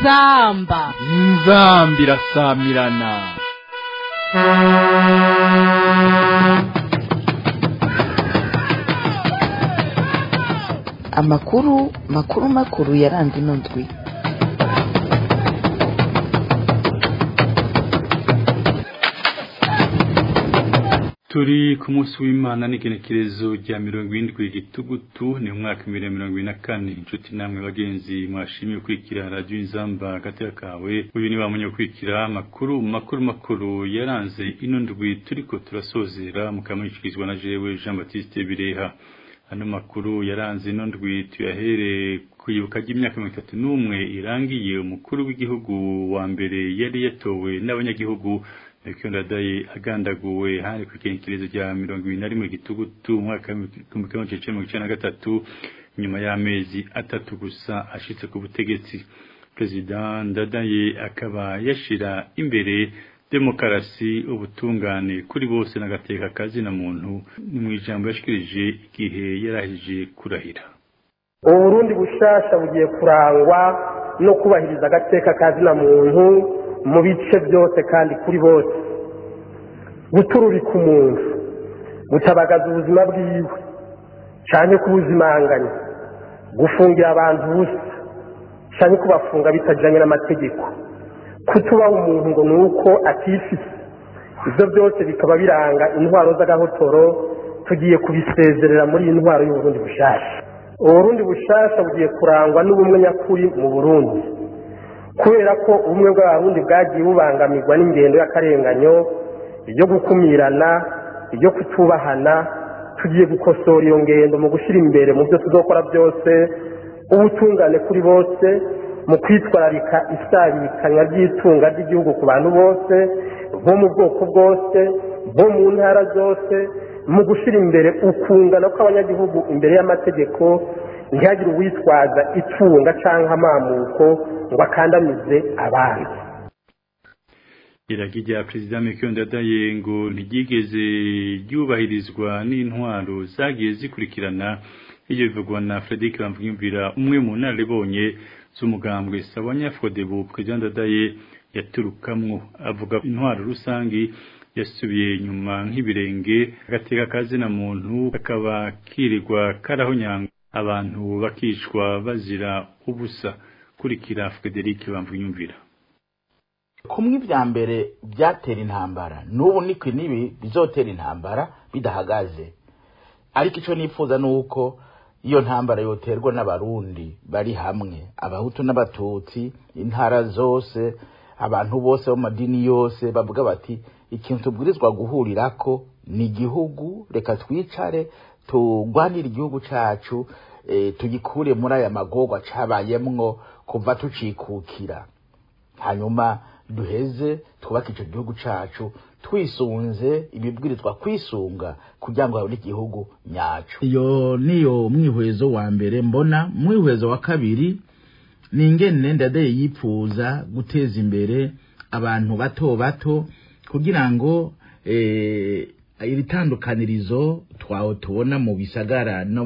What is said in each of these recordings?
inzamba irasamirana. makuru yaranze ino ndwi. Turi ku munsi w'Imana n'igenekerezo rya 70 Gitugutu ni umwaka 2024. Inshuti namwe bagenzi mwashimiye kwikira radio Inzamba gateka kawe. Uyu ni bamunye kwikira makuru yaranze ino ndwi turiko turasozera mukamwishikirizwa na jewe Jean Baptiste Bireha. Ano makuru yaranze ino ndwi tuyahere kuyibuka ry'imyaka 31 irangiye umukuru w'igihugu wa mbere yari yatowe n'abanyagihugu Ndadaye agandaguwe hari ku igenekerezo rya 21 Gitugutu umwaka 1993 nyuma y'amezi atatu gusa ashitse ku butegetsi. President Ndadaye akaba yashira imbere demokarasi, ubutungane kuri bose n'agateka kazi na muntu ni mu ijambo yashikirije igihe yarahije kurahira. Uburundi bushasha bugiye kurangwa no kubahiriza agateka kazi na muntu mu bice byose kandi kuri bose, guturubika umuntu, gutabagaza ubuzima bwiwe cyane kubuzimanganya, gufungira abantu busa cyane kubafunga bitajanye n'amategeko, kutubaha umuntu ngo nuko atifise. Ibyo byose bikaba biranga intwaro z'agahotoro tugiye kubisezerera muri intwaro y'Uburundi bushasha. Uburundi bushasha bugiye kurangwa n'ubumwe nyakuri mu Burundi, kubera ko ubumwe bw'abarundi bwagiye bubangamirwa n'ingendo y'akarenganyo, iyo gukumirana, iyo kutubahana. Tugiye gukosora iyo ngendo mu gushira imbere mu byo tuzokora byose ubutungane kuri bose, mu kwitwararika isabikanya ry'itunga ry'igihugu ku bantu bose bo mu bwoko bwose, bo mu ntara zose, mu gushira imbere ukungana kw'abanyagihugu imbere y'amategeko, ntihagire uwitwaza itunga canke amamuko ngo akandamize abandi. Iragi rya President Ndadaye ngo ntigigeze ryubahirizwa n'intwaro zagiye zikurikirana. Iyo bivugwa na Frederic Bamvunyumvira, umwe mu naribonye z'umugambwe Sabanya Frodebu. President Ndadaye yaturukamwo avuga intwaro rusangi yasubiye nyuma nk'ibirenge, agateka kazi na muntu akaba kirirwa karahonyanga, abantu bakishwa bazira ubusa. Kurikira Frederic Bamvunyumvira. Kumwe vya mbere byatera intambara, n'ubu niko nibi bizotera intambara bidahagaze. Ariko ico nifuza nuko iyo ntambara yoterwa n'abarundi bari hamwe, abahutu n'abatutsi, intara zose, abantu bose bo madini yose bavuga bati ikintu tubwirizwa guhurirako ni igihugu, reka twicare tugwanira igihugu cacu, tugikure muri aya magorwa cabayemwo kuva tucikukira, hanyuma duheze twubake ico gihugu cacu twisunze ibibwirizwa kwisunga kugira ngo habone igihugu nyacu. Iyo niyo mwihwezo wa mbere mbona. Mwihwezo wa kabiri ni ingene Ndadaye yipfuza guteza imbere abantu bato bato kugira ngo iri tandukanirizo twaho tubona mu bisagara no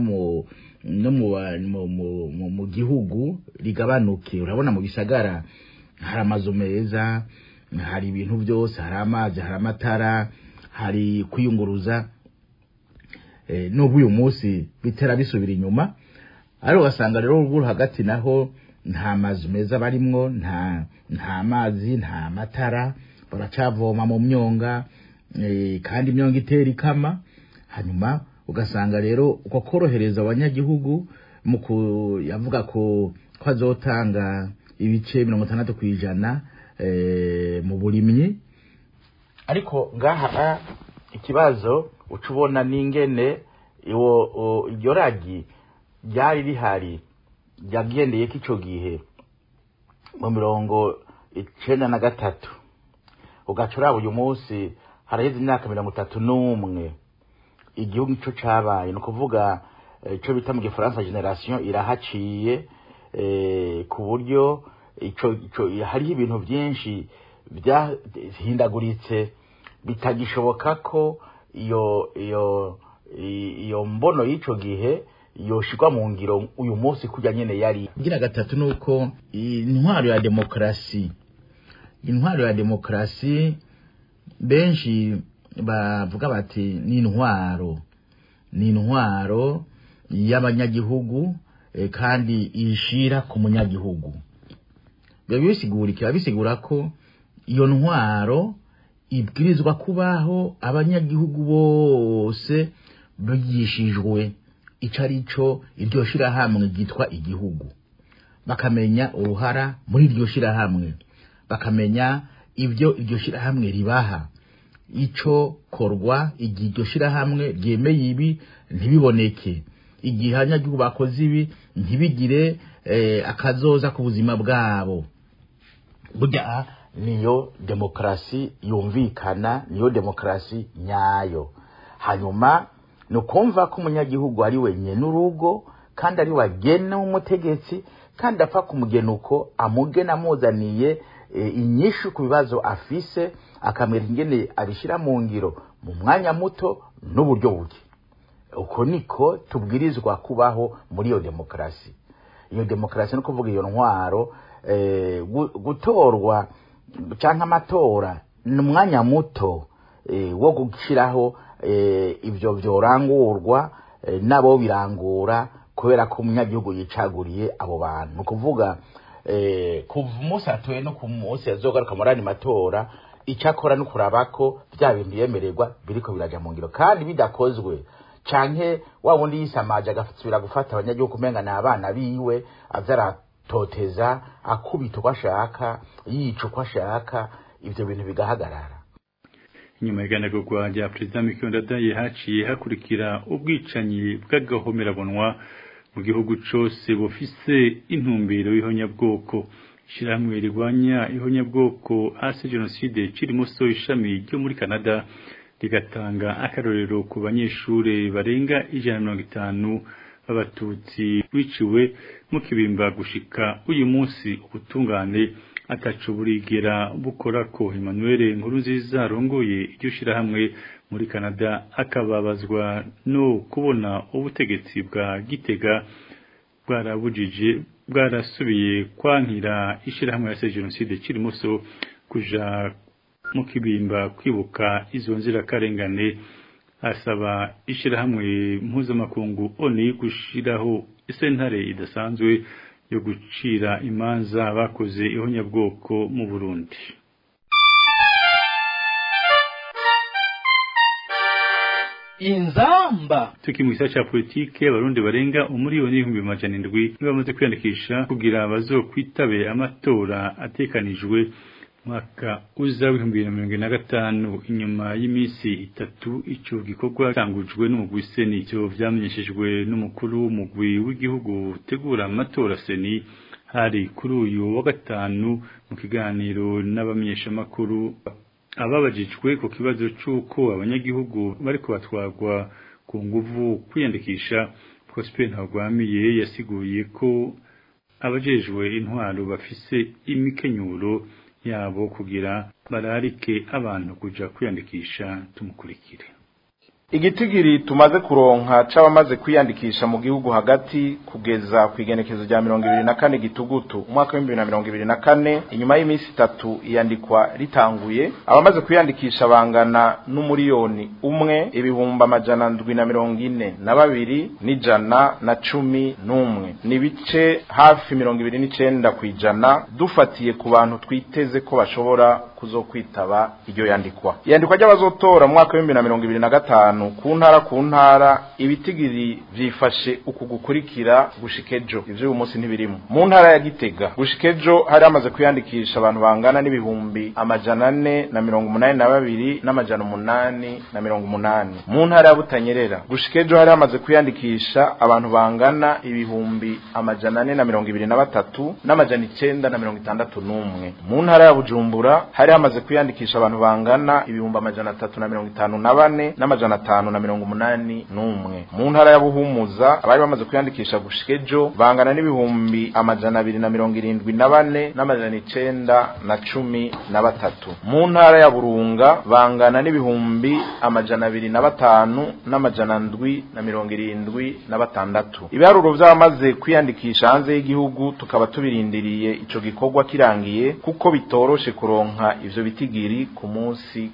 mu gihugu ligabanuke. Urabona mu bisagara hari amazu meza, hari ibintu byose, hari amazi, hari amatara, hari kwiyunguruza. N'ubu uyu munsi bitera bisubira inyuma, ari wasanga rero uruguru hagati naho nta mazu meza barimwo, nta mazi, nta matara, baracavoma mu myonga, kandi imyonga itera ikama. Hanyuma ugasanga rero uko korohereza abanyagihugu mu yavuga ko azotanga ibice 60% mu burimyi. Ariko ngaha ikibazo ucubona n'ingene iyo ragi ryari rihari yagendeye kico gihe mu 1993, ugacura uyu munsi haraheze imyaka 31 igihugu ico cabaye. No kuvuga ico bita mu Gifaransa generation irahaciye, ku buryo ico hari ibintu byinshi byahindaguritse bitagishoboka ko iyo mbono y'ico gihe yoshirwa mu ngiro uyu munsi kujya nyene yari. Gira gatatu nuko intwaro ya demokrasi benshi bavuga bati ni intwaro y'abanyagihugu kandi ishira ku munyagihugu. Bisigura ko iyo ntwaro ibwirizwa kubaho abanyagihugu bose bigishijwe icarico iryo shirahamwe ryitwa igihugu, bakamenya uruhara muri iryo shirahamwe, bakamenya ibyo iryo shirahamwe ribaha, ico korwa igihe iryo shirahamwe ryemeye ibi ntibiboneke, igihe abanyagihugu bakoze ibi ntibigire akazoza ku buzima bwabo. Burya niyo demokrasi yumvikana, niyo demokrasi nyayo. Hanyuma nukumva ko umunyagihugu ari wenye n'urugo kandi ari wagena umutegetsi kandi apfa kumugena uko amugena amuzaniye inyishu ku bibazo afise, akamera ingene abishira mu ngiro mu mwanya muto n'uburyo buke. Uko niko tubwirizwa kubaho muri iyo demokrasi. Iyo demokrasi no kuvuga iyo ntwaro gutorwa canke amatora n'umwanya muto wo gushiraho ivyo vyorangurwa nabo birangura kubera ko umunyagihugu yicaguriye abo bantu. Kuvuga kuva umunsi atoye no ku munsi yazogaruka muri matora, icakora no kurabako bya bintu yemererwa biriko biraja mu ngiro, kandi bidakozwe canke wabundi yisamaje agafutsira gufata abanyagihugu kumenga na abana biwe avyaratoteza akubita uko ashaka, yica uko ashaka, ivyo bintu bigahagarara. Inyuma y'iganagurwa rya Perezida Mikondadaye haciye hakurikira ubwicanyi bw'agahomerabonwa mu gihugu cose bufise intumbero y'ihonyabwoko. Ishirahamwe rirwanya ihonyabwoko ase genocide Cirimoso ishami ryo muri Canada rigatanga akarorero ku banyeshure barenga 150 b'abatutsi biciwe mu Kibimba gushika uyu munsi ubutungane ataco burigera bukora ko. Emmanuel Nkurunziza arongoye iryo shirahamwe muri Canada akababazwa no kubona ubutegetsi bwa Gitega bwarasubiye kwankira ishirahamwe ya genocide Cirimoso kuja mu Kibimba kwibuka izo nzira karengane. Asaba ishirahamwe mpuzamakungu ONU gushiraho isentare idasanzwe yo gucira imanza bakoze ihonyabwoko mu Burundi. Inzamba tukimwisa cha politike abarundi barenga umuriyoni 1700 bamaze kwiyandikisha kugira bazokwitabe amatora atekanijwe mwaka uza w'2025. Inyuma y'imisi itatu ico gikorwa cyangujwe n'umugwi Seni, cyo vyamenyeshejwe n'umukuru w'umugwi w'igihugu tegura amatora Seni hari kuri uyu wa gatanu mu kiganiro n'abamenyesha makuru. Ababajijwe ku kibazo cy'uko abanyagihugu bari kubatwarwa ku nguvu kwiyandikisha, Prosper Ntagwamiye yasiguye ko abajejwe intwaro bafise imikenyuro yabo kugira bararike abantu kuja kwiyandikisha. Tumukurikire. Igitigiri tumaze kuronka c'abamaze kwiyandikisha mu gihugu hagati kugeza ku igenekezo rya 24 gitugutu umwaka wa 2024, inyuma y'imisi 3 iyandikwa ritanguye, abamaze kwiyandikisha bangana n'umuriyoni 1,742,111 nibice hafi 29% dufatiye ku bantu twiteze ko bashobora kuzokwitaba iryo yandikwa. Iyandikwa ry'abazotora mu mwaka wa 2025 ku ntara ibitigiri vyifashe uku gukurikira gushikejo. Ivyo uyu munsi ntibirimo. Mu ntara ya Gitega gushikejo hari amaze kwiyandikisha abantu bangana n'ibihumbi 482,880. Mu ntara ya Butanyerera gushikejo hari amaze kwiyandikisha abantu bangana ibihumbi 423,961. Mu ntara ya Bujumbura hari hari hamaze kwiyandikisha abantu bangana 354 n'amajana 581. Mu ntara ya Buhumuza abari bamaze kwiyandikisha gushejo bangana n'ibihumbi amajana 274 n'amajana 913. Mu ntara ya Burunga bangana n'ibihumbi amajana 205 n'amajana 776. Ibiharuro vy'abamaze kwiyandikisha hanze y'igihugu tukaba tubirindiriye ico gikorwa kirangiye kuko bitoroshe kuronka ivyo bitigiri ku munsi.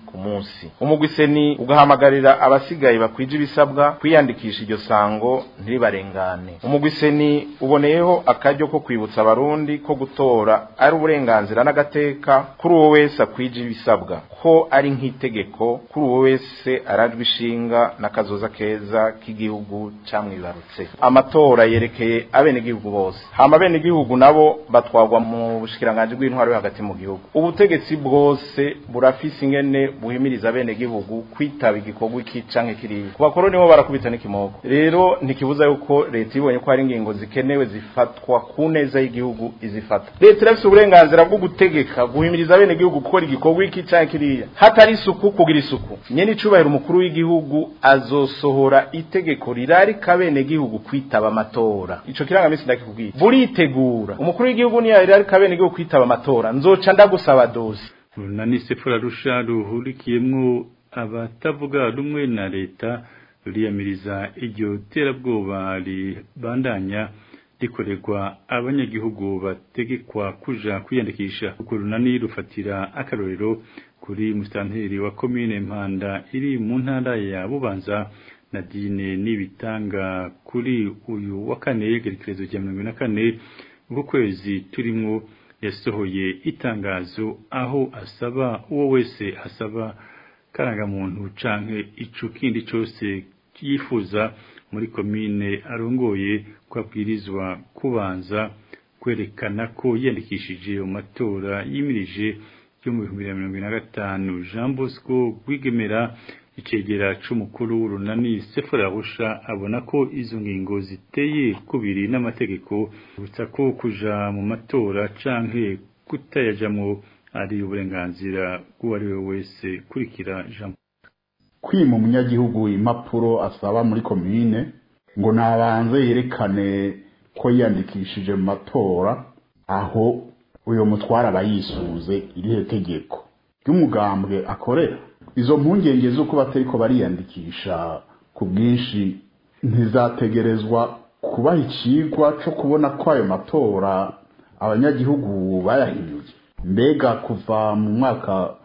Umugwiseni ugahamagarira abasigaye bakwije ibisabwa kwiyandikisha iryo sango ntiribarengane. Umugwiseni uboneyeho akaryo ko kwibutsa abarundi ko gutora ari uburenganzira n'agateka kuri uwo wese akwije ibisabwa, ko ari nk'itegeko kuri uwo wese arajwe ishinga n'akazoza keza k'igihugu camwibarutse. Amatora yerekeye abenegihugu bose, hama abenegihugu nabo batwagwa mu bushikiranganje bw'intwaro yo hagati mu gihugu. Ubutegetsi bwose burafise ingene buhimiriza abenegihugu kwitaba igikorwa iki canke kiriya. Ku bakoroni bo barakubita n'ikimoko, rero ntikibuza yuko leta ibonye ko hari ingingo zikenewe zifatwa ku neza y'igihugu izifata. Leta irafise uburenganzira bwo gutegeka guhimiriza abenegihugu gukora igikorwa iki canke kiriya, hatari isuku kugira isuku. Nyene icubahiro umukuru w'igihugu azosohora itegeko rirarika abenegihugu kwitaba amatora. Ico kirangamisi ndakikubwiye, buritegura umukuru w'igihugu niyo rirarika abenegihugu kwitaba amatora, nzoca ndagusaba dozi. Urunani Sefora Rusha ruhurikiyemwo abatavuga rumwe na leta ruriyamiriza iryo terabwoba ribandanya rikorerwa abanyagihugu bategekwa kuja kwiyandikisha. Urunani rufatira akarorero kuri musitanteri wa komine Mpanda iri mu ntara ya Bubanza Nadine Nibitanga kuri uyu wa kane igerekerezo rya 24 ukwezi turimwo yasohoye itangazo aho asaba uwo wese asaba karangamuntu canke ico kindi cose yifuza muri komine arongoye kwabwirizwa kubanza kwerekana ko yandikishije mu matora yimirije yo mu 2025. Jean Bosco Rwigemera icegera c'umukuru w'urunani Sefora Rusha abona ko izo ngingo ziteye kubiri n'amategeko, butsa ko kuja mu matora canke kutayajamwo ari uburenganzira bw'uwari we wese. Kurikira Jean. Kwima umunyagihugu impapuro asaba muri komine ngo nabanze yerekane ko yandikishije mu matora, aho uyo mutwara abayisuze irihe tegeko ry'umugambwe akorera. Izo mpungenge z'uko batariko bariyandikisha ku bwinshi ntizategerezwa kubaha icigwa co kubona ko ayo matora abanyagihugu bayahinyuye. Mbega kuva mu mwaka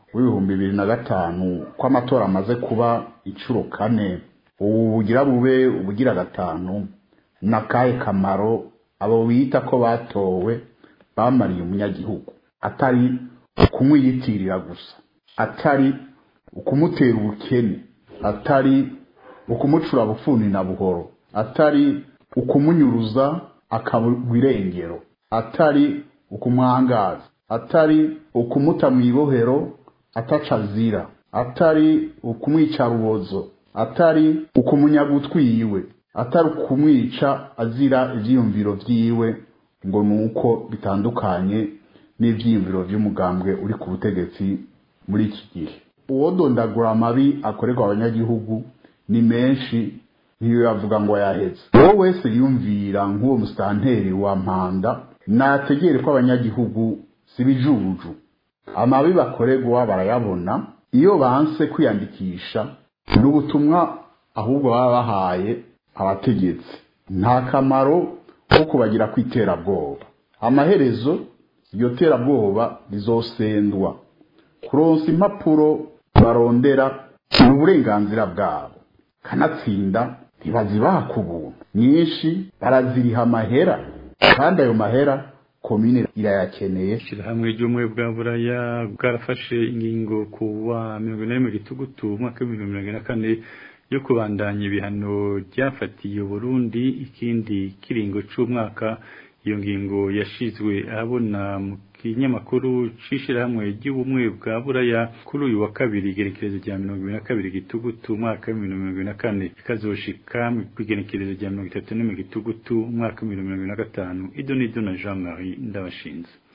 w'2005 ko amatora amaze kuba incuro 4, ubugira bube ubugira 5, nakahe kamaro abo bita ko batowe bamariye umunyagihugu? Atari kumwiyitirira gusa, atari ukumutera ubukene, atari ukumucura bufuni na buhoro, atari ukumunyuruza akabugwa irengero, atari ukumwangaza, atari ukumuta mwibohero atacazira, atari ukumwica rubozo, atari ukumunyagutwiwe, atari ukumwica azira ivyiyumviro vyiwe ngo nuko bitandukanye n'ivyiyumviro vy'umugambwe uri ku butegetsi muri iki gihe. Uwodondagura amabi akorerwa abanyagihugu ni menshi, niyo yavuga ngo yaheze. Wowe wese yumvira nk'uwo musitanteri wa Mpanda nategere ko abanyagihugu sibijuju. Amabi bakorerwa barayabona, iyo banse kwiyandikisha n'ubutumwa ahubwo baba bahaye abategetsi. Nta kamaro ko kubagira kwiterabwoba. Amaherezo iryo terabwoba rizosendwa. Kuronsa impapuro barondera uburenganzira bwabo, kanatsinda ntibazibaha ku buntu. Nyinshi baraziriha amahera, kandi ayo mahera komine irayakeneye. Ishirahamwe ry'umwe bwa Buraya bwarafashe ingingo kuwa 24 Gitugutu umwaka wa 2024 yo kubandanya ibihano ryafatiye Burundi ikindi kiringo c'umwaka. Iyo ngingo yashizwe ahabona mu kinyamakuru c'ishirahamwe ry'ubumwe bwa Buraya kuri uyu wa kabiri igerekerezo rya 22 Gitugutu umwaka wa 2024 ikazoshika mu igerekerezo rya 31 Gitugutu umwaka wa 2025. Idonido na Jean Marie Ndabashinze.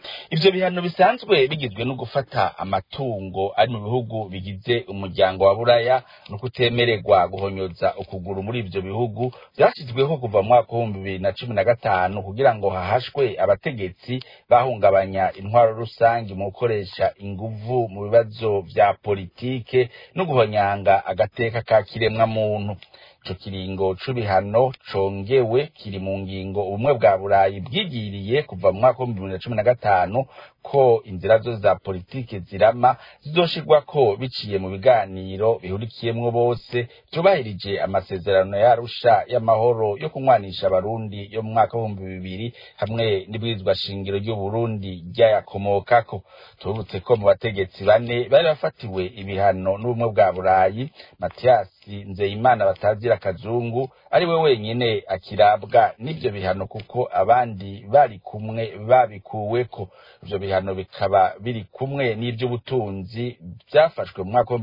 ivyo bihano bisanzwe bigizwe no gufata amatungo ari mu bihugu bigize umuryango wa Buraya no kutemererwa guhonyoza ukuguru muri ivyo bihugu byashyizweho kuva mu mwaka wa 2015 kugira ngo hahashwe abategetsi bahungabanya intwaro rusangi mu gukoresha inguvu mu bibazo vya politike no guhonyanga agateka ka kiremwa muntu. Ico kiringo c'ibihano congewe kiri mu ngingo ubumwe bwa Burayi bwigiriye kuva mu mwaka wa 2015 ko inzira zo za politike zirama zizoshirwa ko biciye mu biganiro bihurikiyemwo bose byubahirije amasezerano ya Arusha y'amahoro yo kunywanisha abarundi yo mu mwaka wa 2000 hamwe n'ibwirizwa shingiro ry'u Burundi ryayakomokako. Tubutse ko mu bategetsi bane bari bafatiwe ibihano n'ubumwe bwa Burayi, Mathias Nzeyimana batazira Kazungu ari we wenyine akirabwa n'ivyo bihano kuko abandi bari kumwe babikuweko. Ivyo bihano bikaba biri kumwe n'ivy'ubutunzi byafashwe mu mwaka wa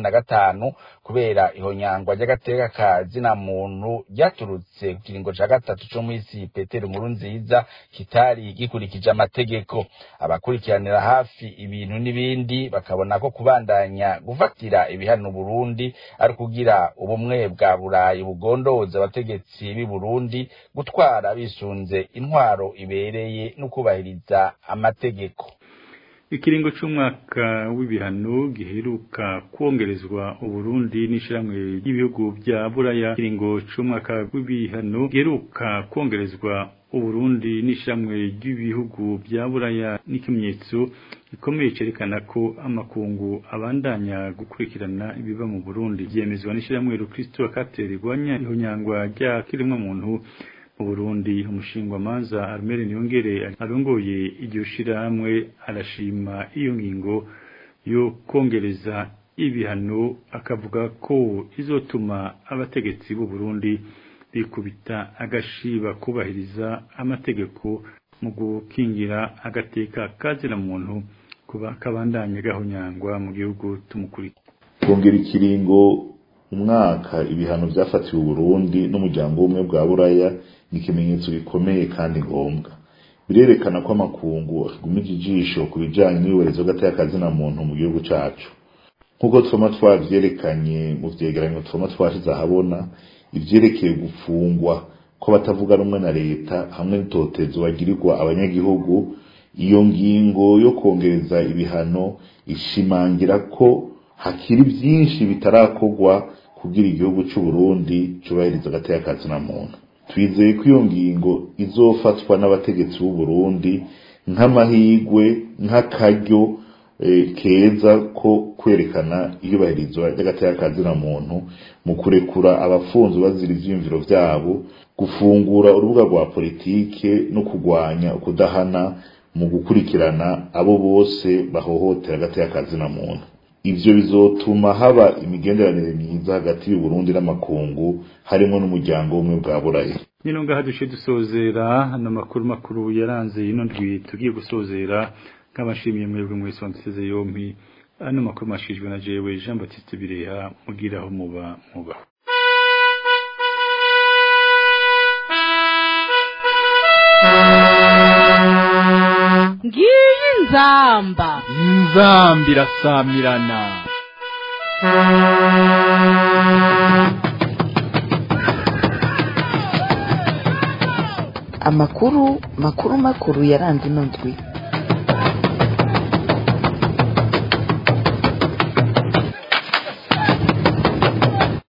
2015 kubera ihonyangwa ry'agateka ka zina muntu ryaturutse ku kiringo ca gatatu cyo mwisi Petero Nkurunziza kitari gikurikije amategeko. Abakurikiranira hafi ibintu n'ibindi bakabona ko kubandanya gufatira ibihano Burundi ari kugira ubumwe bwa Burayi bugondoza abategetsi b'i Burundi gutwara bisunze intwaro ibereye no kubahiriza amategeko. Ikiringo c'umwaka w'ibihano giheruka kwongerezwa Uburundi n'ishiramwe ry'ibihugu bya Buraya. Ikiringo c'umwaka w'ibihano giheruka kwongerezwa Uburundi n'ishiramwe ry'ibihugu bya Buraya n'ikimenyetso gikomeye cerekana ko amakungu abandanya gukurikirana ibiba mu Burundi. Byemezwa n'ishiramwe Rukristo akaterigwanya ihonyangwa rya kiremwa muntu mu Burundi. Umushingwa manza Armel Niyongere arongoye iryo shirahamwe arashima iyo ngingo yo kongereza ibihano, akavuga ko izotuma abategetsi b'u Burundi bikubita agashiba kubahiriza amategeko mu gukingira agateka kazira muntu kuba kabandanye gahonyangwa mu gihugu tumukurika. Kongera ikiringo umwaka ibihano byafatiwe Burundi n'umuryango w'ubumwe bwa Buraya ni ikimenyetso gikomeye kandi ngombwa. Birerekana ko amakungu akigumije ijisho ku bijanye n'iyubahirizwa gateka kazina muntu mu gihugu cacu. Nkuko twama twavyerekanye mu vyegeranyo twama twashize ahabona, ivyerekeye gufungwa ko batavuga rumwe na leta hamwe n'itotezo bagirirwa abanyagihugu, iyo ngingo yo kongereza ibihano ishimangira ko hakiri byinshi bitarakorwa kugira igihugu cy'u Burundi cyubahiriza agateka kazina muntu. Twizeye ko iyo ngingo izofatwa n'abategetsi b'u Burundi nk'amahigwe, nk'akaryo keza ko kwerekana iyubahirizwa ry'agateka kazina muntu mu kurekura abafunzwe bazira ivyiyumviro vyabo, gufungura urubuga rwa politike no kugwanya ukudahana mu gukurikirana abo bose bahohotera agateka kazina muntu. Ivyo bizotuma haba imigenderanire myiza hagati y'u Burundi n'amakungu harimo n'umuryango w'ubumwe bwa Buraya. Nino ngaha duce dusozera n'amakuru makuru yaranze ino ndwi tugiye gusozera. Nk'abashimiye mwebwe mwese wanseze yompi, ano makuru mashijwe na jewe Jean Baptiste Bireha, mugiraho muba. Ngiyi nzamba irasamirana. Amakuru makuru yaranze ino ndwi.